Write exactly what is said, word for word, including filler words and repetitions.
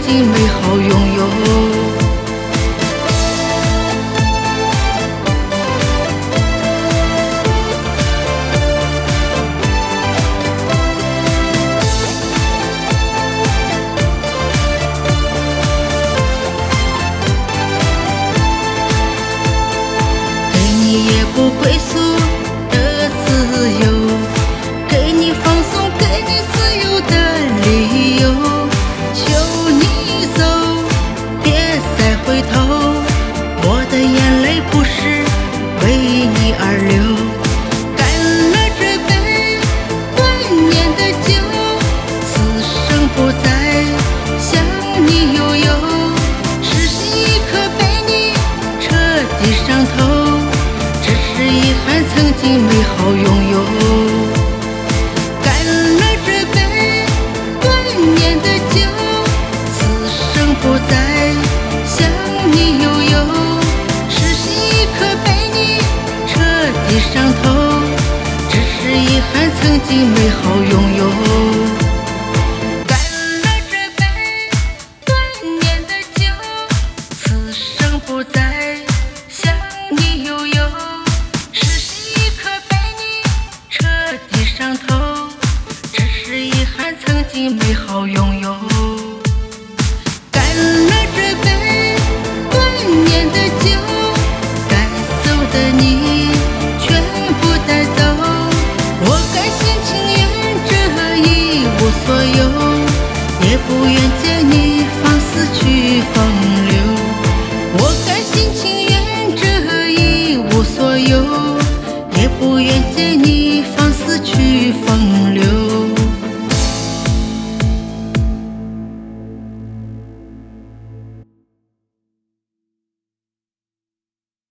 经美好拥有。也不归宿的自由，给你放松，给你自由的理由。求你走，别再回头，我的眼泪不是为你而流。干了这杯万年的酒，此生不再向你悠悠，痴心一刻被你彻底伤透。遗憾曾经美好拥有，干了这杯万年的酒，此生不再向你悠悠，痴心一刻被你彻底伤透，只是遗憾曾经美好拥有。